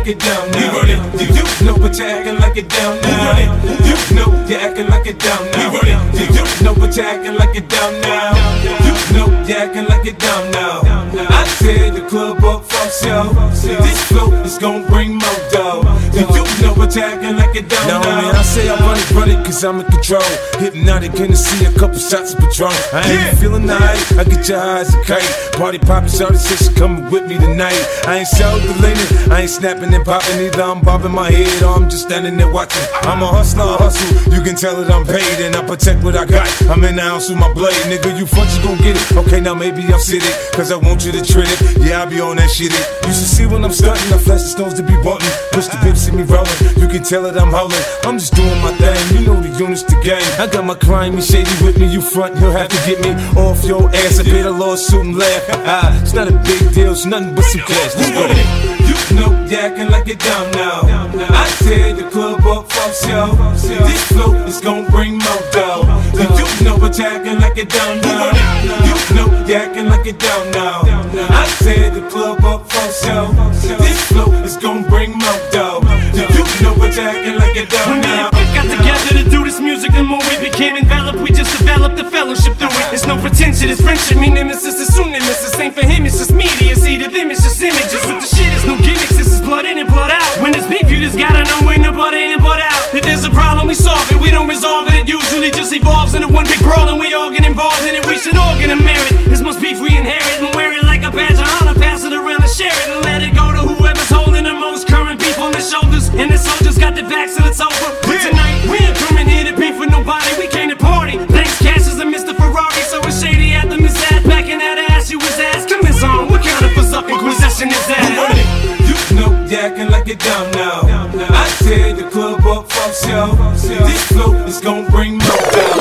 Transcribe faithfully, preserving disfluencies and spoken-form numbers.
like it down now. We run it. You, you know what you acting like it down now. We run it. You know you acting like it down now. We run it. You, you know what you acting like it down now. You know you acting like it down now. I tear the club up from show. This flow is gon' bring more dough. You, you know what you acting like it down now. Now, man, I say I run it, run it, cause I'm in control. Hypnotic, gonna see a couple shots of Patron. I ain't Yeah. feeling nice, I get your eyes a kite. Party poppin', shawty said she coming with me tonight. I ain't self-deleting, I ain't snapping and popping either. I'm bobbing my head or I'm just standing there watching. I'm a hustler, I hustle, you can tell that I'm paid. And I protect what I got, I'm in the house with my blade. Nigga, you front, you gon' get it. Okay, now maybe I'm sitting, cause I want you to treat it. Yeah, I be on that shit. It. You should see when I'm stunting, I flash the stones to be wanting. Push the whip, see me rolling, you can tell that I'm holding. I'm just doing my thing, you know the units the game. I got my crime, shady with me, you front, he'll have to get me off your ass. I paid a lawsuit and laugh. It's not a big deal, it's nothing but some cash. Let's go. You know you acting like it down now. I tear the club up from show. This flow is gon' bring more dough. You, you know what you acting like it down now. You know you acting like it down now. I tear the club up from show. This flow is gon' bring more dough. You, you know what you acting like it down now. We got together to do this music, the more we became enveloped, we just developed the fellowship through it. It's no pretension, it's friendship, me nemesis is soon nemesis. Ain't for him, it's just media, see to them, it's just images. With the shit, it's no gimmicks, this is blood in and blood out. When it's beef, you just gotta know when the blood in and blood out. If there's a problem, we solve it, we don't resolve it. It usually just evolves into one big brawl and we all get involved in it. We should all get a merit, this must beef we inherit. And wear it like a badge of honor, pass it around and share it. And let it go to whoever's holding the most current beef on their shoulders. And the soldiers got their backs and it's over. But tonight, we ain't coming here to beef with nobody, we came to party. Thanks, Cash is a Mister Ferrari, so it's shady after Miss Ass backing that ass, you was ass. Come in, on, what kind of berserking possession is that? You know you acting like it down now. I tear the club up from show. This flow is gon' bring more dough.